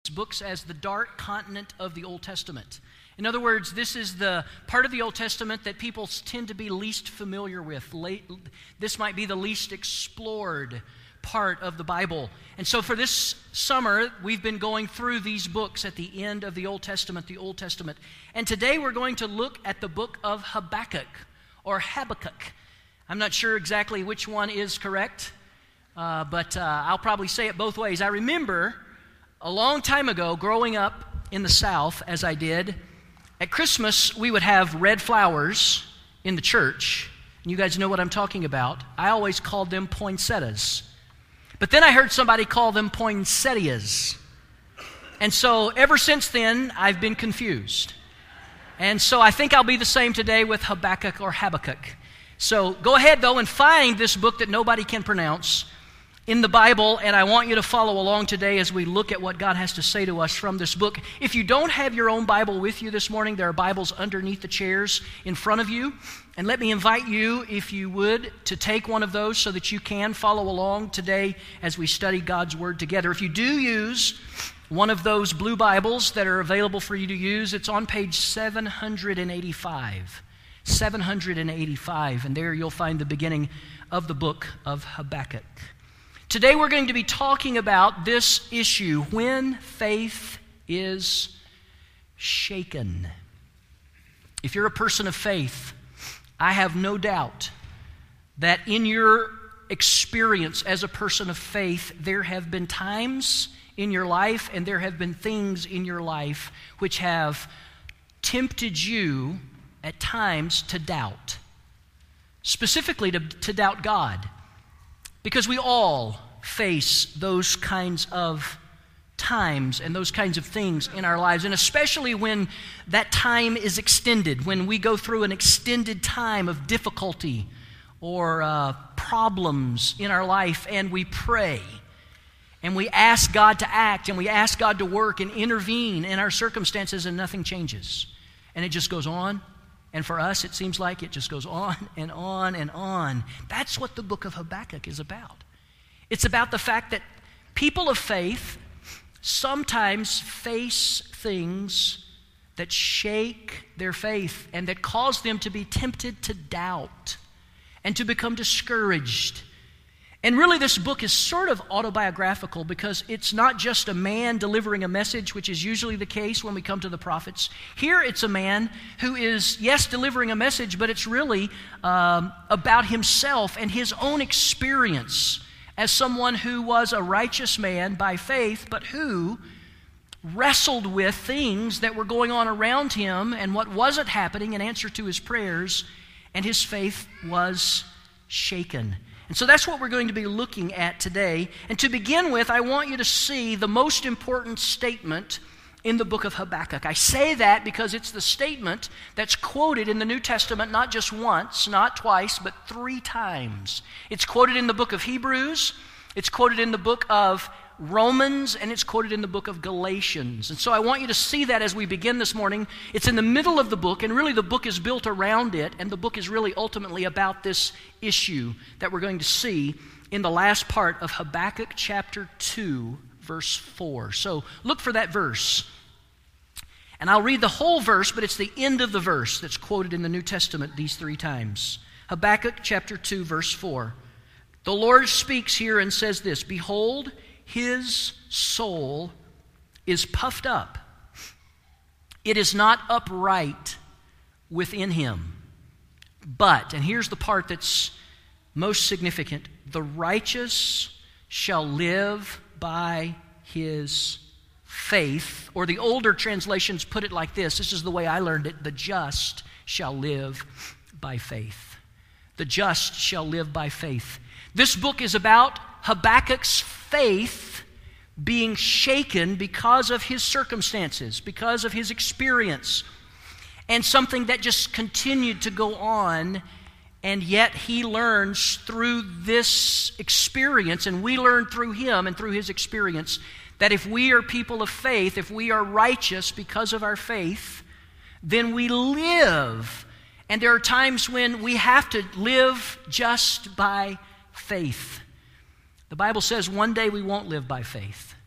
books as the dark continent of the Old Testament. In other words, this is the part of the Old Testament that people tend to be least familiar with. This might be the least explored part of the Bible. And so for this summer, we've been going through these books at the end of the Old Testament. And today we're going to look at the book of Habakkuk, or Habakkuk. I'm not sure exactly which one is correct, but I'll probably say it both ways. I remember a long time ago, growing up in the South, as I did, at Christmas we would have red flowers in the church. And you guys know what I'm talking about. I always called them poinsettias. But then I heard somebody call them poinsettias. And so ever since then, I've been confused. And so I think I'll be the same today with Habakkuk or Habakkuk. So go ahead, though, and find this book that nobody can pronounce in the Bible, and I want you to follow along today as we look at what God has to say to us from this book. If you don't have your own Bible with you this morning, there are Bibles underneath the chairs in front of you. And let me invite you, if you would, to take one of those so that you can follow along today as we study God's Word together. If you do use one of those blue Bibles that are available for you to use, it's on page 785. 785, and there you'll find the beginning of the book of Habakkuk. Today we're going to be talking about this issue, when faith is shaken. If you're a person of faith, I have no doubt that in your experience as a person of faith, there have been times in your life and there have been things in your life which have tempted you at times to doubt. Specifically to doubt God. Because we all face those kinds of times and those kinds of things in our lives, and especially when that time is extended, when we go through an extended time of difficulty or problems in our life, and we pray, and we ask God to act, and we ask God to work and intervene in our circumstances, and nothing changes. And it just goes on. And for us, it seems like it just goes on and on and on. That's what the book of Habakkuk is about. It's about the fact that people of faith sometimes face things that shake their faith and that cause them to be tempted to doubt and to become discouraged. And really, this book is sort of autobiographical because it's not just a man delivering a message, which is usually the case when we come to the prophets. Here, it's a man who is, yes, delivering a message, but it's really about himself and his own experience as someone who was a righteous man by faith, but who wrestled with things that were going on around him and what wasn't happening in answer to his prayers, and his faith was shaken. And so that's what we're going to be looking at today. And to begin with, I want you to see the most important statement in the book of Habakkuk. I say that because it's the statement that's quoted in the New Testament not just once, not twice, but 3 times. It's quoted in the book of Hebrews, it's quoted in the book of Romans, and it's quoted in the book of Galatians. And so I want you to see that as we begin this morning. It's in the middle of the book, and really the book is built around it, and the book is really ultimately about this issue that we're going to see in the last part of Habakkuk chapter 2, verse 4. So look for that verse. And I'll read the whole verse, but it's the end of the verse that's quoted in the New Testament these 3 times. Habakkuk chapter 2, verse 4. The Lord speaks here and says this, "Behold, his soul is puffed up. It is not upright within him. But," and here's the part that's most significant, "the righteous shall live by his faith." Or the older translations put it like this. This is the way I learned it. "The just shall live by faith." The just shall live by faith. This book is about Habakkuk's faith being shaken because of his circumstances, because of his experience, and something that just continued to go on, and yet he learns through this experience, and we learn through him and through his experience, that if we are people of faith, if we are righteous because of our faith, then we live. And there are times when we have to live just by faith. The Bible says one day we won't live by faith.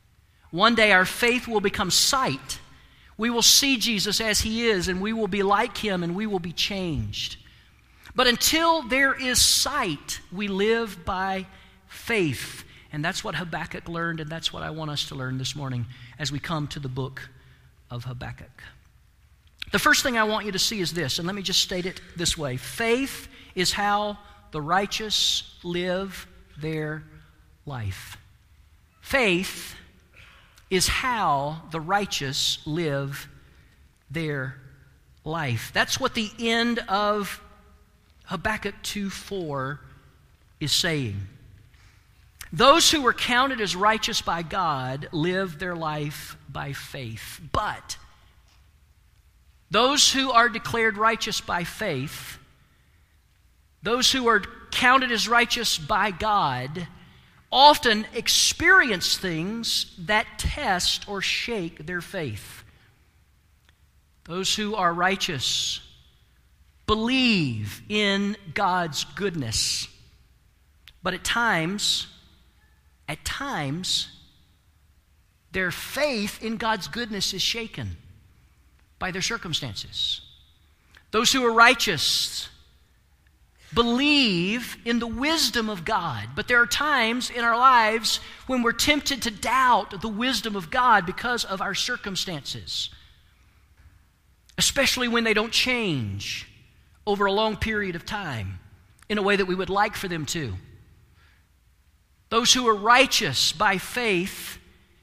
One day our faith will become sight. We will see Jesus as He is, and we will be like Him, and we will be changed. But until there is sight, we live by faith. And that's what Habakkuk learned, and that's what I want us to learn this morning as we come to the book of Habakkuk. The first thing I want you to see is this, and let me just state it this way. Faith is how the righteous live their life. Faith is how the righteous live their life. That's what the end of Habakkuk 2:4 is saying. Those who were counted as righteous by God live their life by faith. But those who are declared righteous by faith, those who are counted as righteous by God, often experience things that test or shake their faith. Those who are righteous believe in God's goodness, but at times, their faith in God's goodness is shaken by their circumstances. Those who are righteous believe in the wisdom of God, but there are times in our lives when we're tempted to doubt the wisdom of God because of our circumstances, especially when they don't change over a long period of time in a way that we would like for them to. Those who are righteous by faith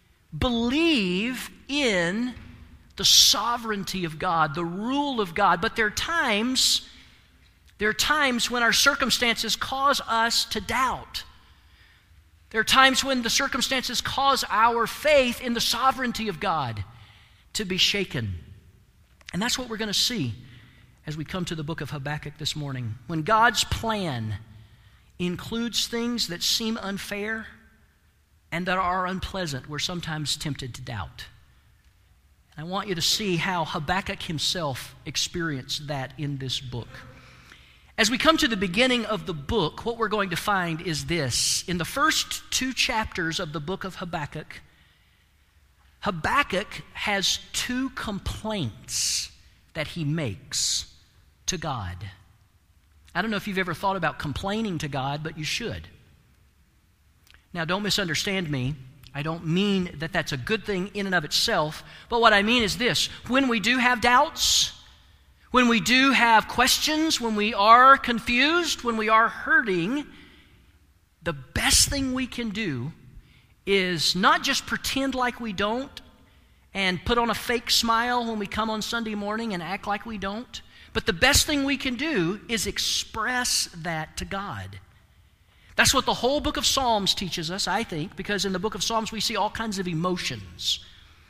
believe in the sovereignty of God, the rule of God, but there are times when our circumstances cause us to doubt. There are times when the circumstances cause our faith in the sovereignty of God to be shaken. And that's what we're going to see as we come to the book of Habakkuk this morning. When God's plan includes things that seem unfair and that are unpleasant, we're sometimes tempted to doubt. I want you to see how Habakkuk himself experienced that in this book. As we come to the beginning of the book, what we're going to find is this. In the first 2 chapters of the book of Habakkuk, Habakkuk has 2 complaints that he makes to God. I don't know if you've ever thought about complaining to God, but you should. Now, don't misunderstand me. I don't mean that that's a good thing in and of itself, but what I mean is this. When we do have doubts, when we do have questions, when we are confused, when we are hurting, the best thing we can do is not just pretend like we don't and put on a fake smile when we come on Sunday morning and act like we don't, but the best thing we can do is express that to God. That's what the whole book of Psalms teaches us, I think, because in the book of Psalms we see all kinds of emotions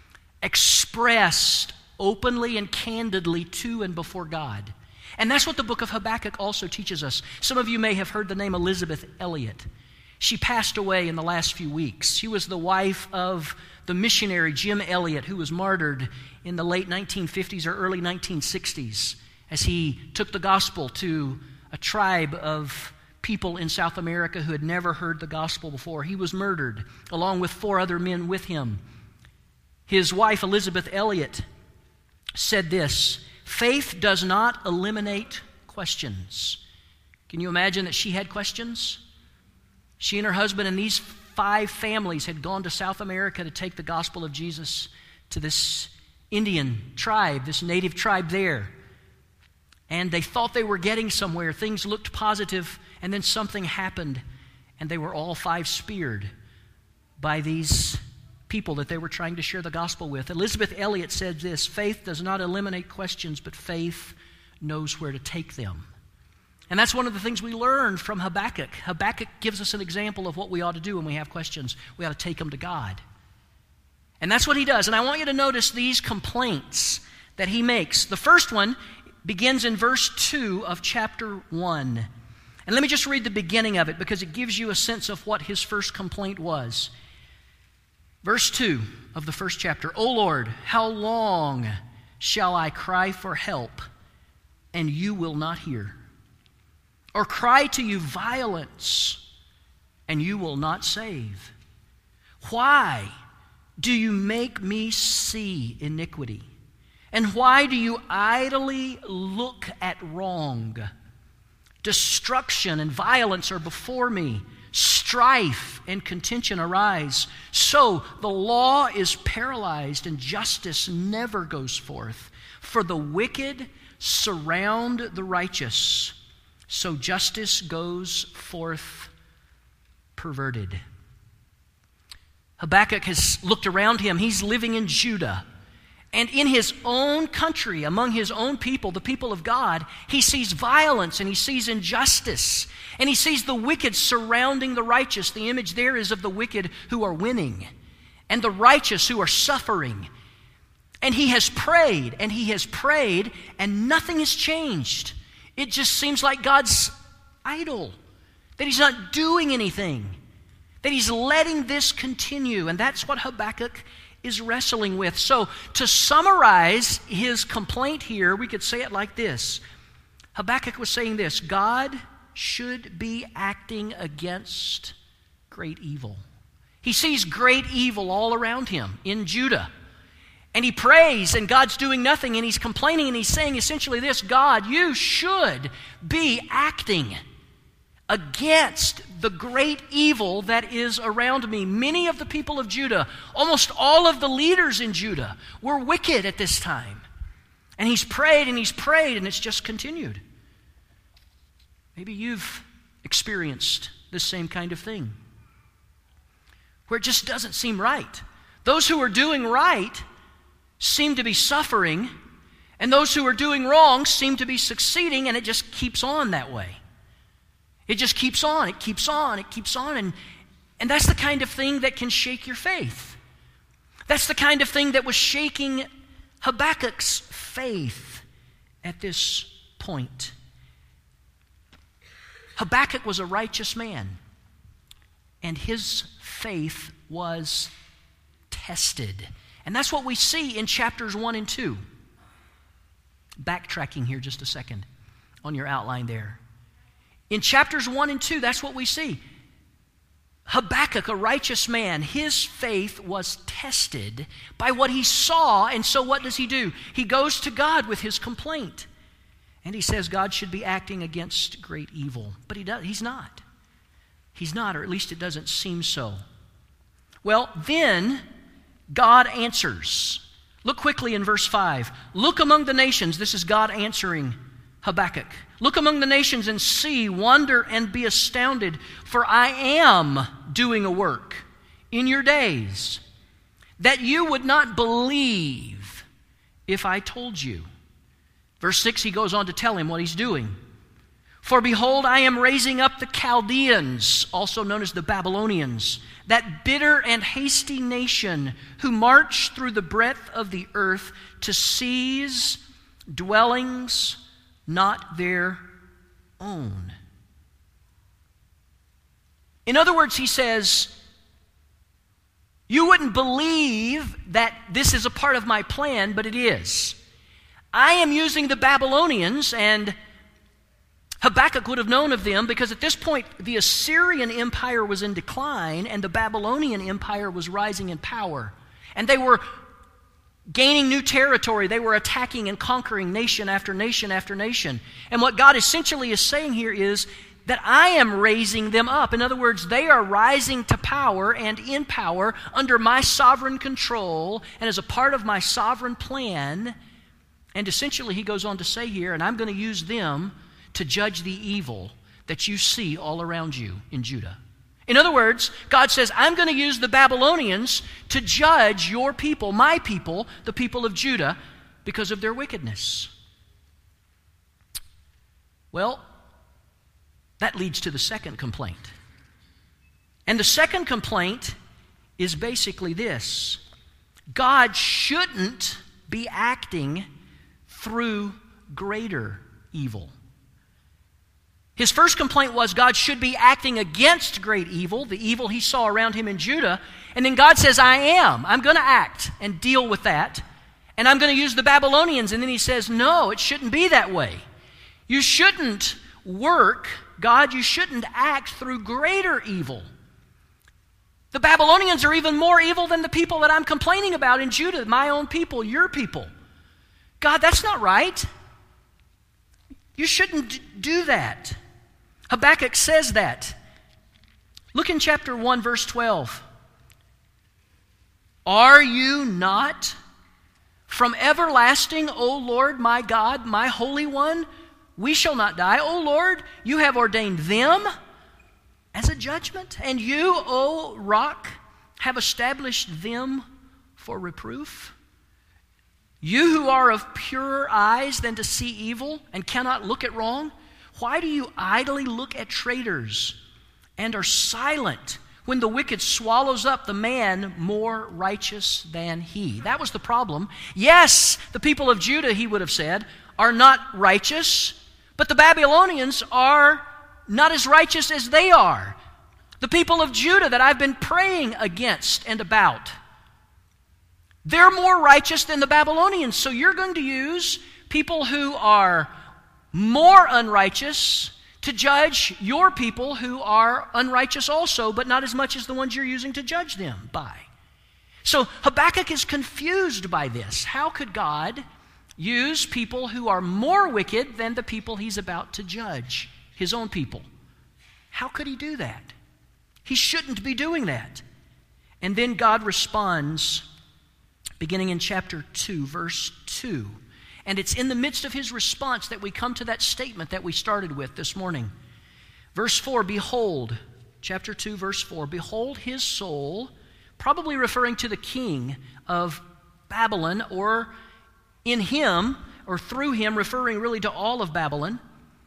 expressed openly and candidly to and before God. And that's what the book of Habakkuk also teaches us. Some of you may have heard the name Elisabeth Elliot. She passed away in the last few weeks. She was the wife of the missionary Jim Elliot, who was martyred in the late 1950s or early 1960s as he took the gospel to a tribe of people in South America who had never heard the gospel before. He was murdered along with 4 other men with him. His wife, Elisabeth Elliot, said this: faith does not eliminate questions. Can you imagine that she had questions? She and her husband and these 5 families had gone to South America to take the gospel of Jesus to this Indian tribe, this native tribe there. And they thought they were getting somewhere. Things looked positive, and then something happened, and they were all 5 speared by these people that they were trying to share the gospel with. Elisabeth Elliot said this: faith does not eliminate questions, but faith knows where to take them. And that's one of the things we learned from Habakkuk. Habakkuk gives us an example of what we ought to do when we have questions. We ought to take them to God. And that's what he does. And I want you to notice these complaints that he makes. The first one begins in verse 2 of chapter 1. And let me just read the beginning of it because it gives you a sense of what his first complaint was. Verse 2 of the first chapter: O Lord, how long shall I cry for help, and you will not hear? Or cry to you violence, and you will not save? Why do you make me see iniquity? And why do you idly look at wrong? Destruction and violence are before me. Strife and contention arise. So the law is paralyzed and justice never goes forth. For the wicked surround the righteous. So justice goes forth perverted. Habakkuk has looked around him. He's living in Judah. And in his own country, among his own people, the people of God, he sees violence and he sees injustice. And he sees the wicked surrounding the righteous. The image there is of the wicked who are winning and the righteous who are suffering. And he has prayed and he has prayed and nothing has changed. It just seems like God's idle, that he's not doing anything, that he's letting this continue. And that's what Habakkuk is wrestling with. So to summarize his complaint here, we could say it like this. Habakkuk was saying this: God should be acting against great evil. He sees great evil all around him in Judah. And he prays and God's doing nothing, and he's complaining and he's saying essentially this: God, you should be acting against the great evil that is around me. Many of the people of Judah, almost all of the leaders in Judah, were wicked at this time. And he's prayed and it's just continued. Maybe you've experienced this same kind of thing, where it just doesn't seem right. Those who are doing right seem to be suffering, and those who are doing wrong seem to be succeeding, and it just keeps on that way. It just keeps on, it keeps on, it keeps on. And that's the kind of thing that can shake your faith. That's the kind of thing that was shaking Habakkuk's faith at this point. Habakkuk was a righteous man, and his faith was tested. And that's what we see in chapters 1 and 2. Backtracking here just a second on your outline there. In chapters 1 and 2, that's what we see. Habakkuk, a righteous man, his faith was tested by what he saw, and so what does he do? He goes to God with his complaint. And he says God should be acting against great evil. But he's not. He's not, or at least it doesn't seem so. Well, then God answers. Look quickly in verse 5. Look among the nations. This is God answering Habakkuk. Look among the nations and see, wonder and be astounded, for I am doing a work in your days that you would not believe if I told you. Verse 6, he goes on to tell him what he's doing. For behold, I am raising up the Chaldeans, also known as the Babylonians, that bitter and hasty nation who march through the breadth of the earth to seize dwellings not their own. In other words, he says, you wouldn't believe that this is a part of my plan, but it is. I am using the Babylonians, and Habakkuk would have known of them because at this point the Assyrian Empire was in decline and the Babylonian Empire was rising in power. And they were gaining new territory. They were attacking and conquering nation after nation after nation. And what God essentially is saying here is that I am raising them up. In other words, they are rising to power and in power under my sovereign control and as a part of my sovereign plan. And essentially he goes on to say here, and I'm going to use them to judge the evil that you see all around you in Judah. In other words, God says, I'm going to use the Babylonians to judge your people, my people, the people of Judah, because of their wickedness. Well, that leads to the second complaint. And the second complaint is basically this: God shouldn't be acting through greater evil. His first complaint was God should be acting against great evil, the evil he saw around him in Judah. And then God says, I'm going to act and deal with that. And I'm going to use the Babylonians. And then he says, no, it shouldn't be that way. You shouldn't work, God, you shouldn't act through greater evil. The Babylonians are even more evil than the people that I'm complaining about in Judah, my own people, your people. God, that's not right. You shouldn't do that. Habakkuk says that. Look in chapter 1, verse 12. Are you not from everlasting, O Lord, my God, my Holy One? We shall not die. O Lord, you have ordained them as a judgment, and you, O Rock, have established them for reproof. You who are of purer eyes than to see evil and cannot look at wrong, why do you idly look at traitors and are silent when the wicked swallows up the man more righteous than he? That was the problem. Yes, the people of Judah, he would have said, are not righteous, but the Babylonians are not as righteous as they are. The people of Judah that I've been praying against and about, they're more righteous than the Babylonians. So you're going to use people who are more unrighteous to judge your people who are unrighteous also, but not as much as the ones you're using to judge them by. So Habakkuk is confused by this. How could God use people who are more wicked than the people he's about to judge, his own people? How could he do that? He shouldn't be doing that. And then God responds, beginning in chapter 2, verse 2. And it's in the midst of his response that we come to that statement that we started with this morning. Verse 4, behold, chapter 2, verse 4, behold his soul, probably referring to the king of Babylon, or in him, or through him, referring really to all of Babylon.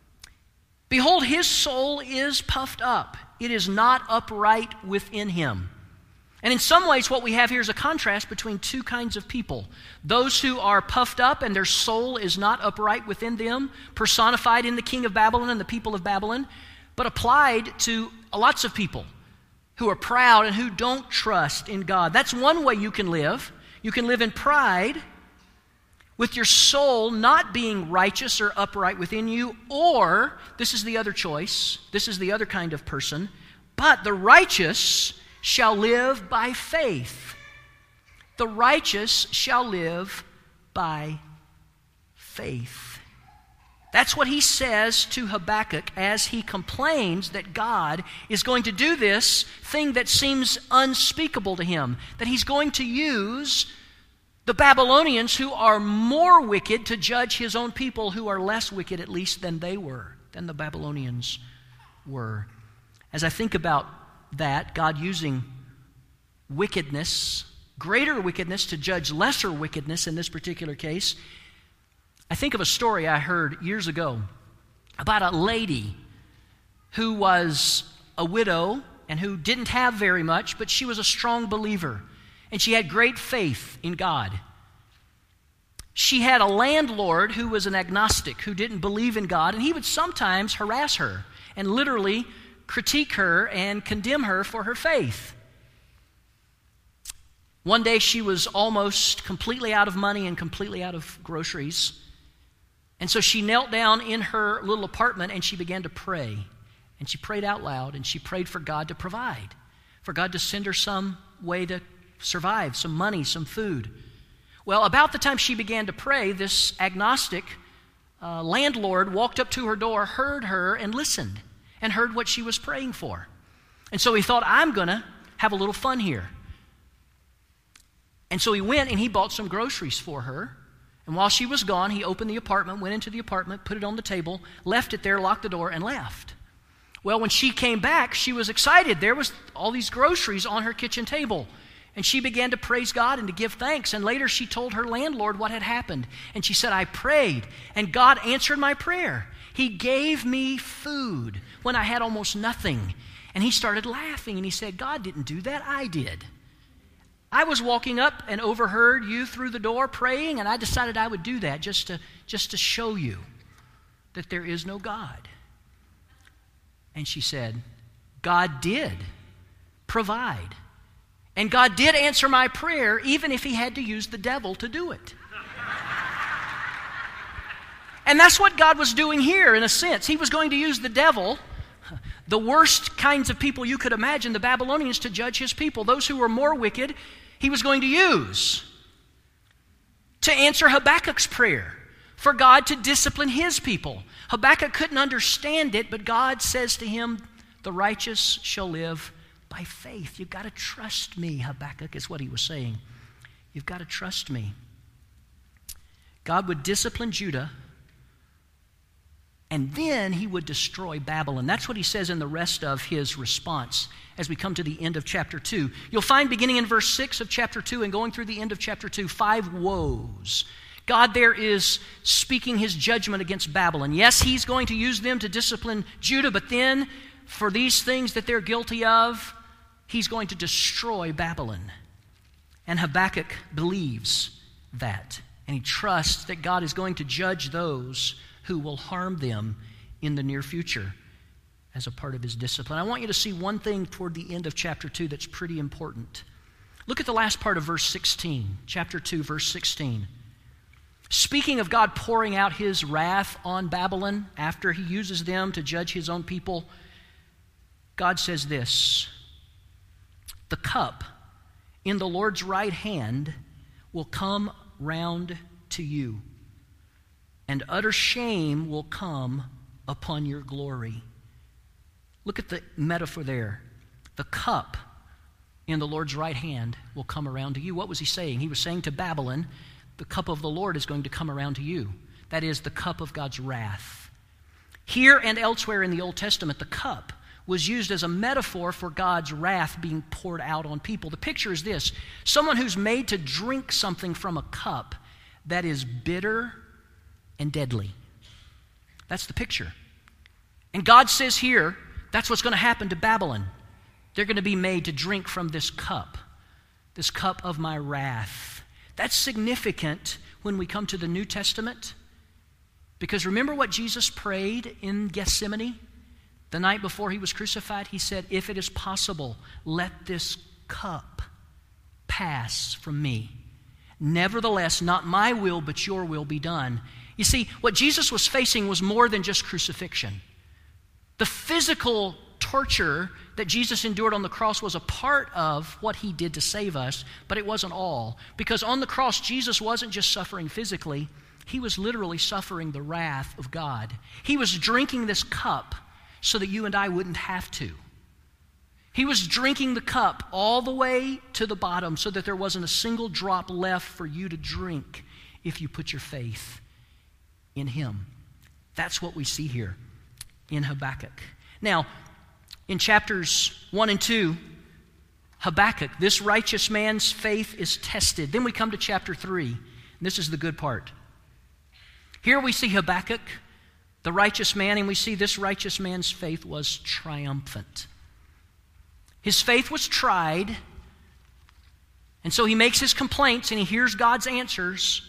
Behold, his soul is puffed up. It is not upright within him. And in some ways, what we have here is a contrast between two kinds of people. Those who are puffed up and their soul is not upright within them, personified in the king of Babylon and the people of Babylon, but applied to lots of people who are proud and who don't trust in God. That's one way you can live. You can live in pride with your soul not being righteous or upright within you, or, this is the other choice, this is the other kind of person, but the righteous shall live by faith. The righteous shall live by faith. That's what he says to Habakkuk as he complains that God is going to do this thing that seems unspeakable to him, that he's going to use the Babylonians who are more wicked to judge his own people who are less wicked, at least, than they were, than the Babylonians were. As I think about that, God using wickedness, greater wickedness to judge lesser wickedness in this particular case, I think of a story I heard years ago about a lady who was a widow and who didn't have very much, but she was a strong believer, and she had great faith in God. She had a landlord who was an agnostic, who didn't believe in God, and he would sometimes harass her and literally critique her and condemn her for her faith. One day she was almost completely out of money and completely out of groceries. And so she knelt down in her little apartment and she began to pray. And she prayed out loud and she prayed for God to provide, for God to send her some way to survive, some money, some food. Well, about the time she began to pray, this agnostic landlord walked up to her door, heard her, and listened, and heard what she was praying for. And so he thought, I'm going to have a little fun here. And so he went and he bought some groceries for her. And while she was gone, he opened the apartment, went into the apartment, put it on the table, left it there, locked the door, and left. Well, when she came back, she was excited. There was all these groceries on her kitchen table. And she began to praise God and to give thanks. And later she told her landlord what had happened. And she said, I prayed, and God answered my prayer. He gave me food when I had almost nothing. And he started laughing, and he said, God didn't do that, I did. I was walking up and overheard you through the door praying, and I decided I would do that just to show you that there is no God. And she said, God did provide. And God did answer my prayer, even if he had to use the devil to do it. And that's what God was doing here, in a sense. He was going to use the devil the worst kinds of people you could imagine, the Babylonians, to judge his people. Those who were more wicked, he was going to use to answer Habakkuk's prayer for God to discipline his people. Habakkuk couldn't understand it, but God says to him, the righteous shall live by faith. You've got to trust me, Habakkuk, is what he was saying. You've got to trust me. God would discipline Judah, and then he would destroy Babylon. That's what he says in the rest of his response as we come to the end of chapter 2. You'll find beginning in verse 6 of chapter 2 and going through the end of chapter 2, 5 woes. God there is speaking his judgment against Babylon. Yes, he's going to use them to discipline Judah, but then for these things that they're guilty of, he's going to destroy Babylon. And Habakkuk believes that. And he trusts that God is going to judge those who will harm them in the near future as a part of his discipline. I want you to see one thing toward the end of chapter 2 that's pretty important. Look at the last part of verse 16, chapter 2, verse 16. Speaking of God pouring out his wrath on Babylon after he uses them to judge his own people, God says this, the cup in the Lord's right hand will come round to you, and utter shame will come upon your glory. Look at the metaphor there. The cup in the Lord's right hand will come around to you. What was he saying? He was saying to Babylon, the cup of the Lord is going to come around to you. That is the cup of God's wrath. Here and elsewhere in the Old Testament, the cup was used as a metaphor for God's wrath being poured out on people. The picture is this: someone who's made to drink something from a cup that is bitter and deadly. That's the picture. And God says here, that's what's going to happen to Babylon. They're going to be made to drink from this cup of my wrath. That's significant when we come to the New Testament, because remember what Jesus prayed in Gethsemane the night before he was crucified? He said, if it is possible, let this cup pass from me. Nevertheless, not my will, but your will be done. You see, what Jesus was facing was more than just crucifixion. The physical torture that Jesus endured on the cross was a part of what he did to save us, but it wasn't all. Because on the cross, Jesus wasn't just suffering physically, he was literally suffering the wrath of God. He was drinking this cup so that you and I wouldn't have to. He was drinking the cup all the way to the bottom so that there wasn't a single drop left for you to drink if you put your faith in him. That's what we see here in Habakkuk. Now, in chapters 1 and 2, Habakkuk, this righteous man's faith is tested. Then we come to chapter 3, and this is the good part. Here we see Habakkuk, the righteous man, and we see this righteous man's faith was triumphant. His faith was tried, and so he makes his complaints and he hears God's answers,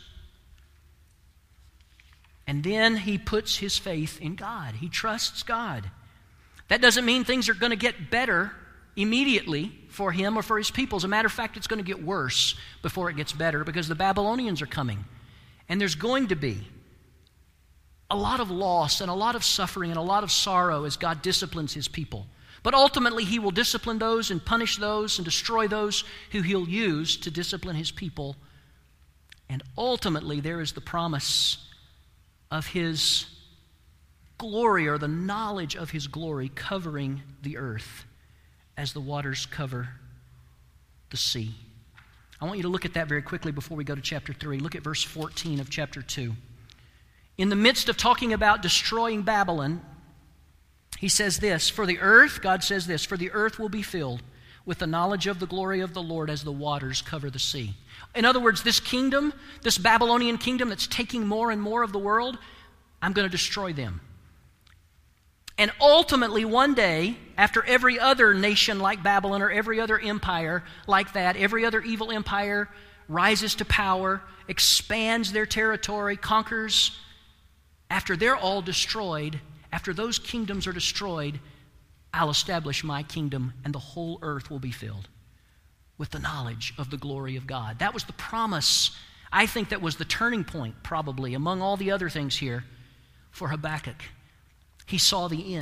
and then he puts his faith in God. He trusts God. That doesn't mean things are going to get better immediately for him or for his people. As a matter of fact, it's going to get worse before it gets better, because the Babylonians are coming, and there's going to be a lot of loss and a lot of suffering and a lot of sorrow as God disciplines his people. But ultimately, he will discipline those and punish those and destroy those who he'll use to discipline his people. And ultimately, there is the promise of his glory, or the knowledge of his glory, covering the earth as the waters cover the sea. I want you to look at that very quickly before we go to chapter 3. Look at verse 14 of chapter 2. In the midst of talking about destroying Babylon, he says this, for the earth, God says this, for the earth will be filled with the knowledge of the glory of the Lord as the waters cover the sea. In other words, this kingdom, this Babylonian kingdom that's taking more and more of the world, I'm going to destroy them. And ultimately, one day, after every other nation like Babylon or every other empire like that, every other evil empire rises to power, expands their territory, conquers, after they're all destroyed, after those kingdoms are destroyed, I'll establish my kingdom, and the whole earth will be filled with the knowledge of the glory of God. That was the promise. I think that was the turning point, probably, among all the other things here, for Habakkuk. He saw the end.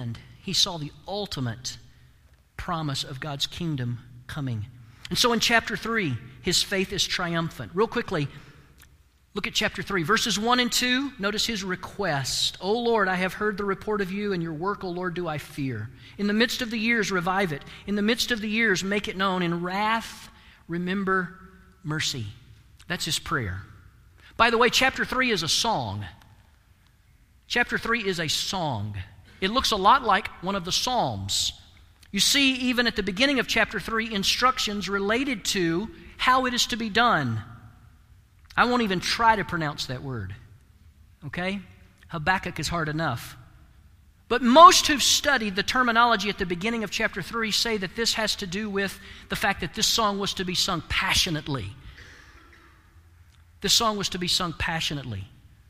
he saw the ultimate promise of God's kingdom coming. And so in chapter 3, his faith is triumphant. Real quickly, look at chapter 3, verses 1 and 2. Notice his request. O Lord, I have heard the report of you, and your work, O Lord, do I fear. In the midst of the years, revive it. In the midst of the years, make it known. In wrath, remember mercy. That's his prayer. By the way, chapter 3 is a song. Chapter 3 is a song. It looks a lot like one of the Psalms. You see, even at the beginning of chapter 3, instructions related to how it is to be done. I won't even try to pronounce that word. Okay? Habakkuk is hard enough. But most who've studied the terminology at the beginning of chapter 3 say that this has to do with the fact that this song was to be sung passionately. This song was to be sung passionately.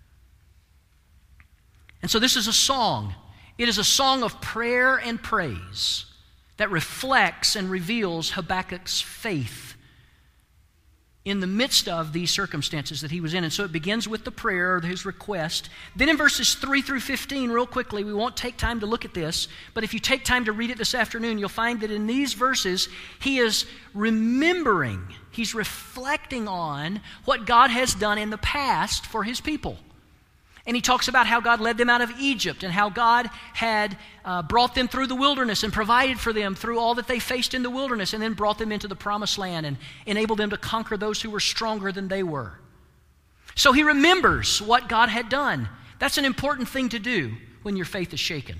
And so this is a song. It is a song of prayer and praise that reflects and reveals Habakkuk's faith in the midst of these circumstances that he was in. And so it begins with the prayer, or his request. Then in verses 3 through 15, real quickly, we won't take time to look at this, but if you take time to read it this afternoon, you'll find that in these verses, he is remembering, he's reflecting on what God has done in the past for his people. And he talks about how God led them out of Egypt and how God had brought them through the wilderness and provided for them through all that they faced in the wilderness, and then brought them into the promised land and enabled them to conquer those who were stronger than they were. So he remembers what God had done. That's an important thing to do when your faith is shaken.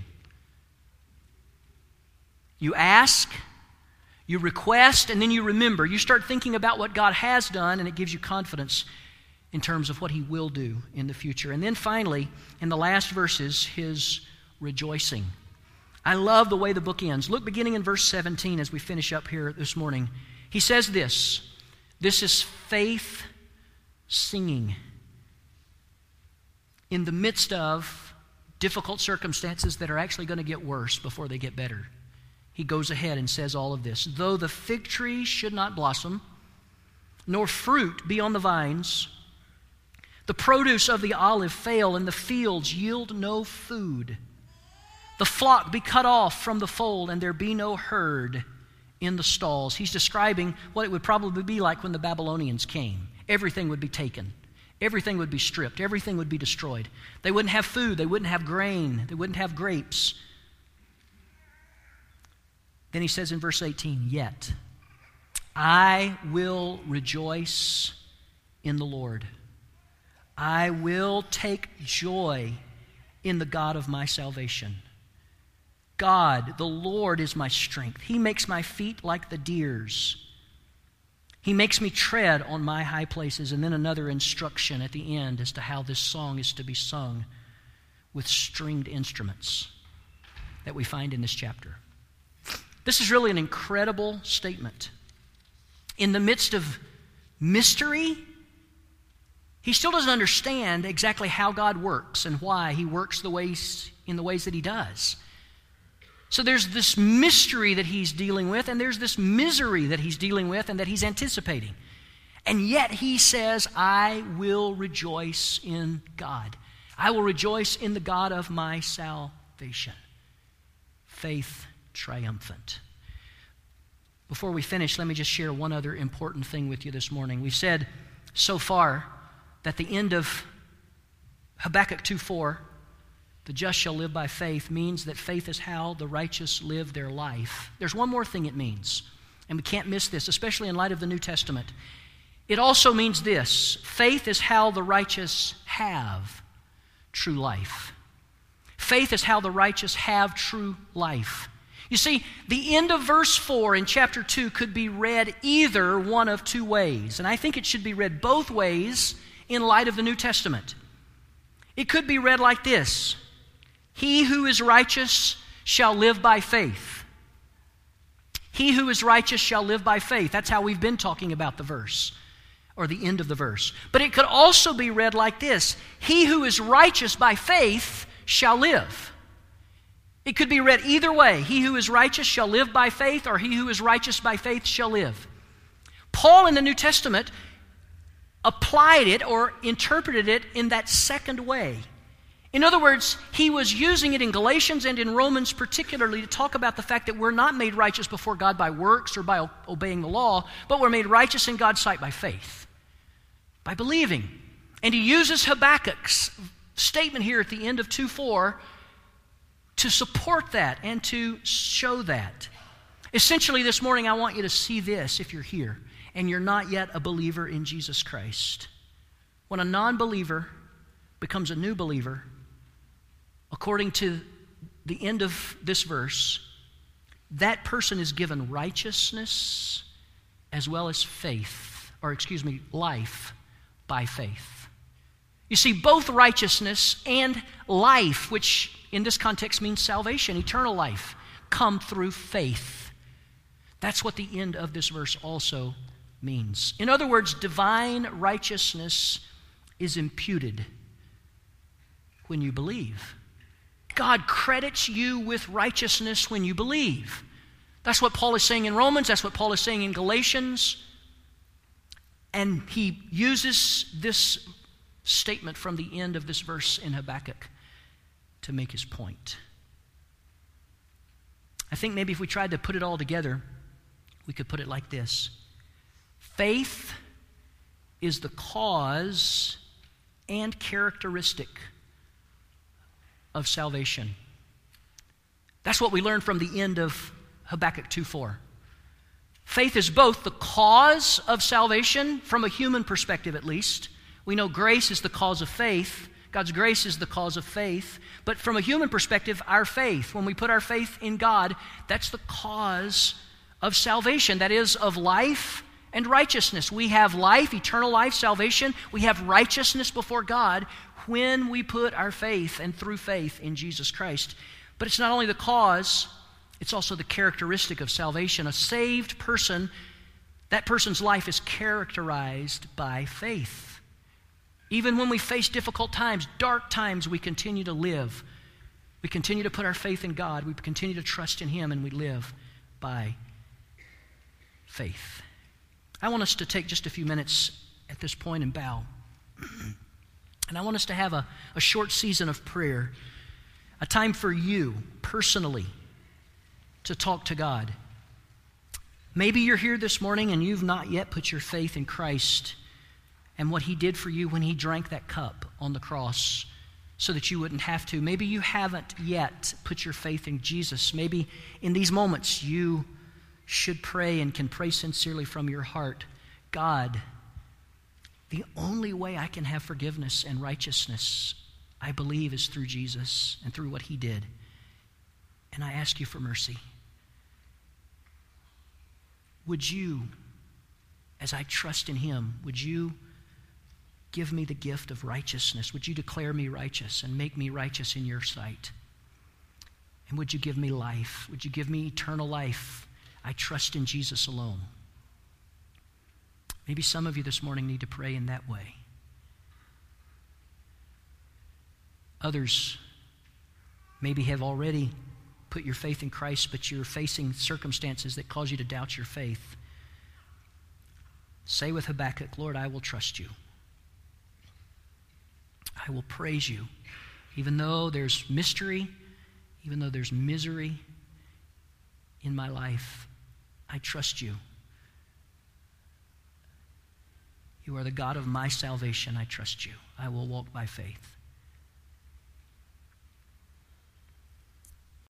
You ask, you request, and then you remember. You start thinking about what God has done, and it gives you confidence in terms of what he will do in the future. And then finally, in the last verses, his rejoicing. I love the way the book ends. Look, beginning in verse 17 as we finish up here this morning. He says this is faith singing. In the midst of difficult circumstances that are actually going to get worse before they get better, he goes ahead and says all of this. Though the fig tree should not blossom, nor fruit be on the vines, the produce of the olive fail, and the fields yield no food. The flock be cut off from the fold, and there be no herd in the stalls. He's describing what it would probably be like when the Babylonians came. Everything would be taken. Everything would be stripped. Everything would be destroyed. They wouldn't have food. They wouldn't have grain. They wouldn't have grapes. Then he says in verse 18, yet I will rejoice in the Lord. I will take joy in the God of my salvation. God, the Lord, is my strength. He makes my feet like the deer's. He makes me tread on my high places. And then another instruction at the end as to how this song is to be sung with stringed instruments that we find in this chapter. This is really an incredible statement. In the midst of mystery, he still doesn't understand exactly how God works and why he works in the ways that he does. So there's this mystery that he's dealing with, and there's this misery that he's dealing with and that he's anticipating. And yet he says, I will rejoice in God. I will rejoice in the God of my salvation. Faith triumphant. Before we finish, let me just share one other important thing with you this morning. We've said so far that the end of Habakkuk 2:4, the just shall live by faith, means that faith is how the righteous live their life. There's one more thing it means, and we can't miss this, especially in light of the New Testament. It also means this: faith is how the righteous have true life. Faith is how the righteous have true life. You see, the end of verse 4 in chapter 2 could be read either one of two ways, and I think it should be read both ways in light of the New Testament. It could be read like this: he who is righteous shall live by faith. He who is righteous shall live by faith. That's how we've been talking about the verse, or the end of the verse. But it could also be read like this: he who is righteous by faith shall live. It could be read either way. He who is righteous shall live by faith, or he who is righteous by faith shall live. Paul in the New Testament applied it or interpreted it in that second way. In other words, he was using it in Galatians and in Romans particularly to talk about the fact that we're not made righteous before God by works or by obeying the law, but we're made righteous in God's sight by faith, by believing. And he uses Habakkuk's statement here at the end of 2:4 to support that and to show that. Essentially, this morning, I want you to see this if you're here and you're not yet a believer in Jesus Christ. When a non-believer becomes a new believer, according to the end of this verse, that person is given righteousness as well as life by faith. You see, both righteousness and life, which in this context means salvation, eternal life, come through faith. That's what the end of this verse also means. In other words, divine righteousness is imputed when you believe. God credits you with righteousness when you believe. That's what Paul is saying in Romans. That's what Paul is saying in Galatians. And he uses this statement from the end of this verse in Habakkuk to make his point. I think maybe if we tried to put it all together, we could put it like this. Faith is the cause and characteristic of salvation. That's what we learned from the end of Habakkuk 2:4. Faith is both the cause of salvation, from a human perspective at least. We know grace is the cause of faith. God's grace is the cause of faith. But from a human perspective, our faith, when we put our faith in God, that's the cause of salvation. That is, of life and righteousness. We have life, eternal life, salvation. We have righteousness before God when we put our faith and through faith in Jesus Christ. But it's not only the cause, it's also the characteristic of salvation. A saved person, that person's life is characterized by faith. Even when we face difficult times, dark times, we continue to live. We continue to put our faith in God. We continue to trust in Him, and we live by faith. I want us to take just a few minutes at this point and bow. And I want us to have a short season of prayer, a time for you personally to talk to God. Maybe you're here this morning and you've not yet put your faith in Christ and what He did for you when He drank that cup on the cross so that you wouldn't have to. Maybe you haven't yet put your faith in Jesus. Maybe in these moments you should pray and can pray sincerely from your heart. God, the only way I can have forgiveness and righteousness, I believe, is through Jesus and through what He did. And I ask you for mercy. Would you, as I trust in Him, would you give me the gift of righteousness? Would you declare me righteous and make me righteous in your sight? And would you give me life? Would you give me eternal life? I trust in Jesus alone. Maybe some of you this morning need to pray in that way. Others maybe have already put your faith in Christ, but you're facing circumstances that cause you to doubt your faith. Say with Habakkuk, Lord, I will trust you. I will praise you. Even though there's mystery, even though there's misery in my life, I trust you. You are the God of my salvation. I trust you. I will walk by faith.